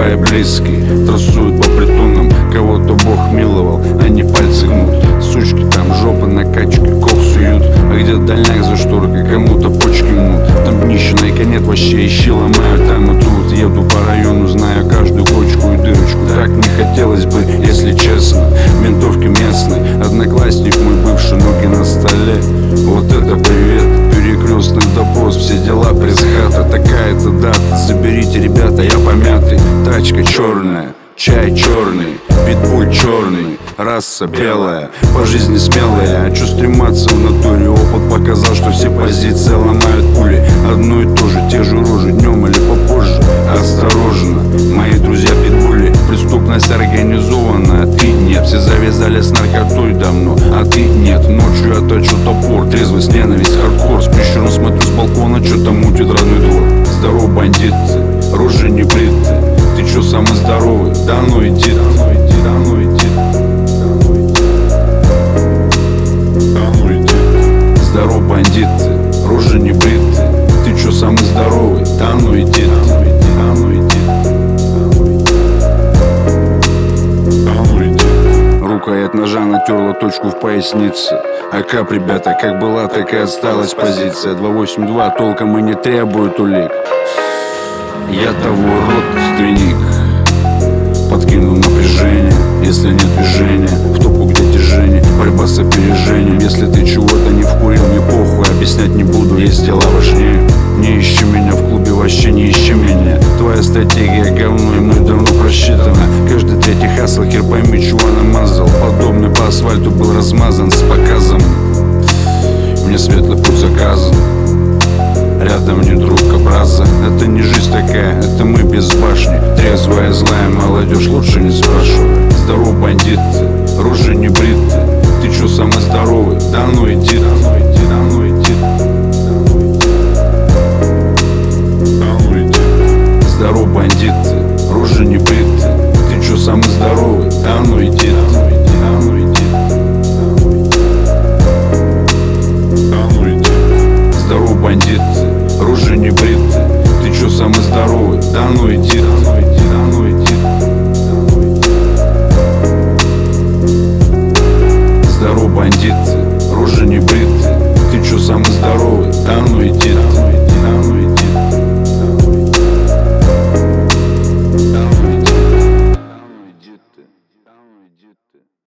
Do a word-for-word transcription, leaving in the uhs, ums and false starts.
твои близкие трассуют по притонам, кого-то Бог миловал, они пальцы гнут. Сучки там жопы накачкой, кок суют, а где дальняк за шторкой, кому-то почки мнут. Там днище на конец вообще ищи ломают, там и тут. Еду по району, знаю каждую кочку и дырочку. Так не хотелось бы, если честно. Ментовки местные, одноклассник мой бывший, ноги на столе. Вот это привет, перекрестный допрос, все дела пресс-хата. Такая-то дата, заберите, ребята, я помятый. Тачка черная, чай черный, питбуль черный, раса белая, по жизни смелая. Хочу стрематься в натуре, опыт показал, что все позиции ломают пули. Одно и то же, те же рожи, днем или попозже. Осторожно, мои друзья питбули. Преступность организованная, а ты нет. Все завязали с наркотой давно, а ты нет. Ночью я точу топор, трезвость, ненависть, хардкор. С прищуром смотрю с балкона, что-то мутит родной двор. Здорово, бандиты, рожи не бриты. Ты чё самый здоровый? Да ну иди, да ну иди, да ну иди, да ну иди. Здорово, бандиты, рожи не бриты. Ты чё самый здоровый? Да ну иди, да ну иди, да ну иди, да ну иди. Рукоять ножа натерла точку в пояснице. АК, ребята, как была, так и осталась позиция. Два восемь два толком и не требует улик. Я того родственник. Подкину напряжение, если нет движения. В топку, где движение, борьба с опережением. Если ты чего-то не вкурил, не похуй, объяснять не буду, есть дела важнее. Не ищи меня в клубе, вообще не ищи меня. Твоя стратегия говно и мной давно просчитана. Каждый третий хасл, хер пойми, чего намазал. Подобный по асфальту был размазан с показом. Мне светлый путь заказан. Рядом не друг образа. Это не жизнь такая, это мы без башни. Трезвая, злая молодежь, лучше не спрашивай. Здорово, бандиты, рожи не бриты. Ты чё самый здоровый? Да ну иди, да ну иди, да ну иди, да ну иди. Здорово, бандиты, рожи не бриты. Ты чё самый здоровый? Да ну иди, да ну иди, да ну иди, да ну иди. Здорово, бандиты, рожи не бриты. Ты чё самый здоровый? Да ну иди, да ну иди, да ну иди, да. Здорово, бандиты, рожи не бриты. Ты чё самый здоровый? Да ну иди, да ну иди.